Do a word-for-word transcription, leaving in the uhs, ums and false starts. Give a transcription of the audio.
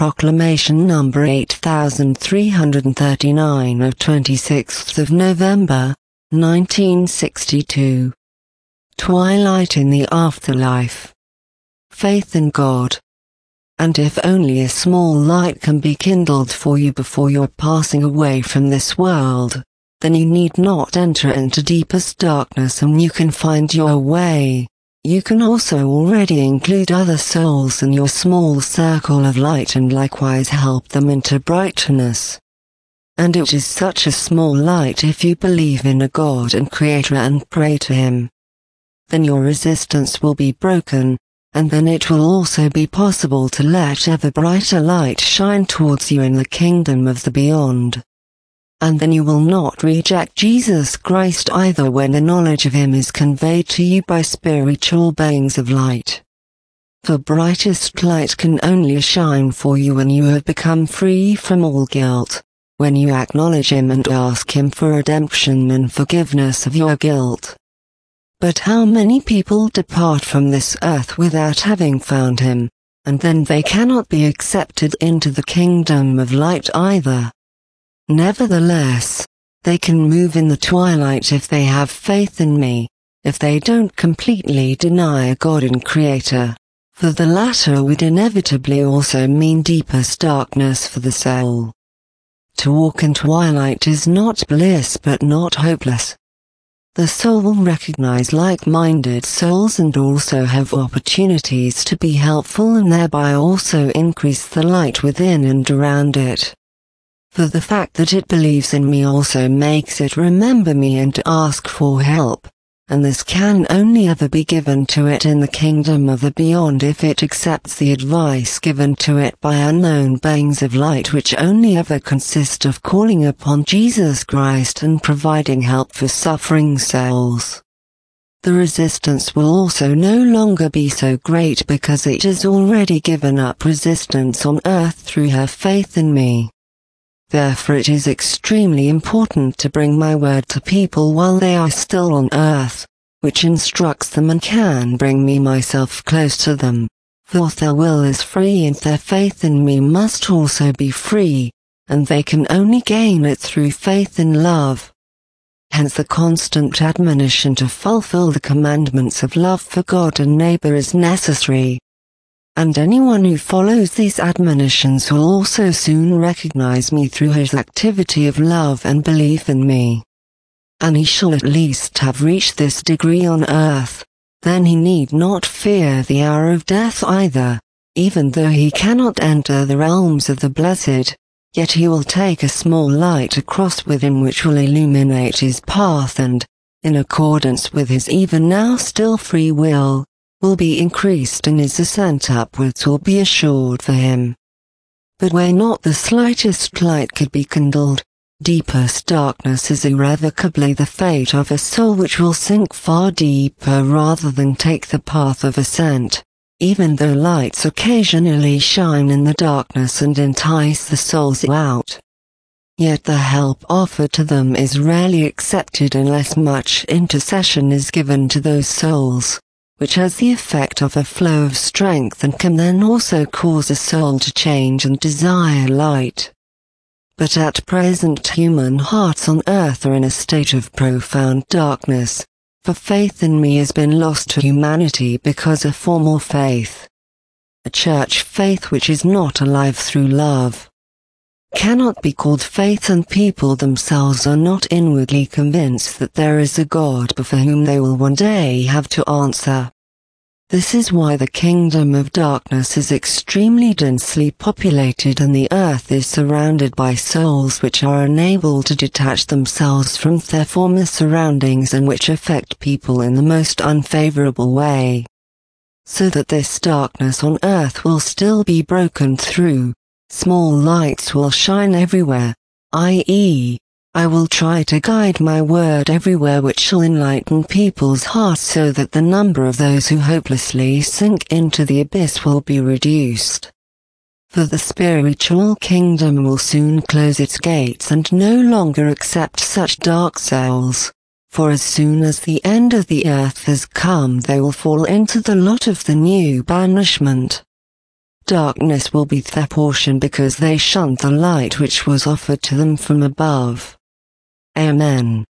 Proclamation number eight thousand three hundred thirty-nine of twenty-sixth of November, nineteen sixty-two. Twilight in the Afterlife. Faith in God. And if only a small light can be kindled for you before you're passing away from this world, then you need not enter into deepest darkness and you can find your way. You can also already include other souls in your small circle of light and likewise help them into brightness. And it is such a small light if you believe in a God and Creator and pray to Him. Then your resistance will be broken, and then it will also be possible to let ever brighter light shine towards you in the kingdom of the beyond. And then you will not reject Jesus Christ either when the knowledge of Him is conveyed to you by spiritual beings of light. For brightest light can only shine for you when you have become free from all guilt, when you acknowledge Him and ask Him for redemption and forgiveness of your guilt. But how many people depart from this earth without having found Him, and then they cannot be accepted into the kingdom of light either. Nevertheless, they can move in the twilight if they have faith in me, if they don't completely deny God and Creator, for the latter would inevitably also mean deepest darkness for the soul. To walk in twilight is not bliss but not hopeless. The soul will recognize like-minded souls and also have opportunities to be helpful and thereby also increase the light within and around it. For the fact that it believes in me also makes it remember me and ask for help, and this can only ever be given to it in the kingdom of the beyond if it accepts the advice given to it by unknown beings of light which only ever consist of calling upon Jesus Christ and providing help for suffering souls. The resistance will also no longer be so great because it has already given up resistance on earth through her faith in me. Therefore it is extremely important to bring my word to people while they are still on earth, which instructs them and can bring me myself close to them, for their will is free and their faith in me must also be free, and they can only gain it through faith in love. Hence the constant admonition to fulfill the commandments of love for God and neighbor is necessary. And anyone who follows these admonitions will also soon recognize me through his activity of love and belief in me. And he shall at least have reached this degree on earth, then he need not fear the hour of death either, even though he cannot enter the realms of the blessed, yet he will take a small light across with him which will illuminate his path and, in accordance with his even now still free will, will be increased and his ascent upwards will be assured for him. But where not the slightest light could be kindled, deepest darkness is irrevocably the fate of a soul which will sink far deeper rather than take the path of ascent, even though lights occasionally shine in the darkness and entice the souls out. Yet the help offered to them is rarely accepted unless much intercession is given to those souls, which has the effect of a flow of strength and can then also cause a soul to change and desire light. But at present human hearts on earth are in a state of profound darkness, for faith in me has been lost to humanity because a formal faith, a church faith which is not alive through love, cannot be called faith, and people themselves are not inwardly convinced that there is a God before whom they will one day have to answer. This is why the kingdom of darkness is extremely densely populated and the earth is surrounded by souls which are unable to detach themselves from their former surroundings and which affect people in the most unfavorable way. So that this darkness on earth will still be broken through, small lights will shine everywhere, that is, I will try to guide my word everywhere which shall enlighten people's hearts so that the number of those who hopelessly sink into the abyss will be reduced. For the spiritual kingdom will soon close its gates and no longer accept such dark souls, for as soon as the end of the earth has come they will fall into the lot of the new banishment. Darkness will be their portion because they shunned the light which was offered to them from above. Amen.